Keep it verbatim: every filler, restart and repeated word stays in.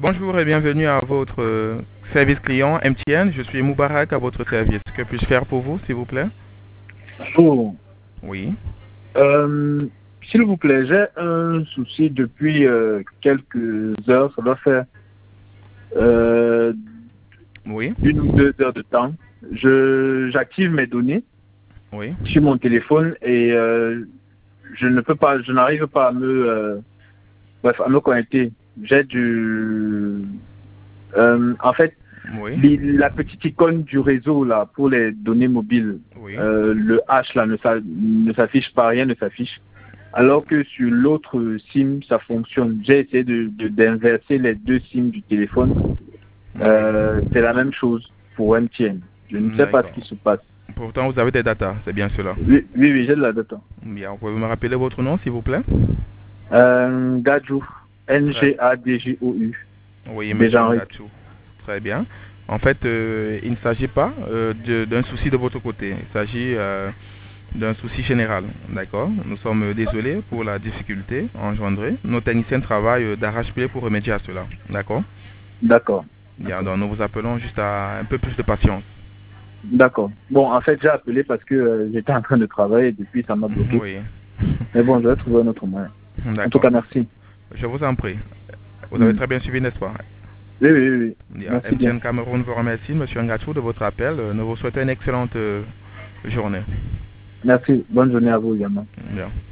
Bonjour et bienvenue à votre euh, service client M T N. Je suis Moubarak à votre service. Que puis-je faire pour vous, s'il vous plaît? Bonjour. Oui. Euh, S'il vous plaît, j'ai un souci depuis euh, quelques heures. Ça doit faire euh, Oui. une ou deux heures de temps. Je j'active mes données Oui. sur mon téléphone et euh, je ne peux pas, je n'arrive pas à me, euh, bref, à me connecter. J'ai du, euh, en fait, Oui. les- la petite icône du réseau là pour les données mobiles, Oui. euh, le H là ne s'a- ne s'affiche pas, rien ne s'affiche. Alors que sur l'autre SIM, ça fonctionne. J'ai essayé de, de- d'inverser les deux SIM du téléphone. Euh, c'est la même chose pour M T N. Je ne sais pas ce D'accord. qui se passe. Pourtant, vous avez des datas, c'est bien cela. Oui, oui, oui, j'ai de la data. Bien, vous pouvez me rappeler votre nom, s'il vous plaît? Euh, Gadjou. Très. N G A D J O U. Oui, monsieur Béjanric. Ngatou. Très bien. En fait, euh, il ne s'agit pas euh, de- d'un souci de votre côté. Il s'agit euh, d'un souci général. D'accord? Nous sommes désolés pour la difficulté engendrée. Nos techniciens travaillent euh, d'arrache-pied pour remédier à cela. D'accord? D'accord. Bien, D'accord. donc nous vous appelons juste à un peu plus de patience. D'accord. Bon, en fait, j'ai appelé parce que euh, j'étais en train de travailler et depuis, ça m'a bloqué. Oui. Mais bon, je vais trouver un autre moyen. En tout D'accord. cas, merci. Je vous en prie. Vous avez Hmm. très bien suivi, n'est-ce pas? Oui, oui, oui, oui. Bien, Merci bien. M T N Cameroun vous remercie, monsieur Ngatou, de votre appel. Euh, Nous vous souhaitons une excellente euh, journée. Merci. Bonne journée à vous également. Bien.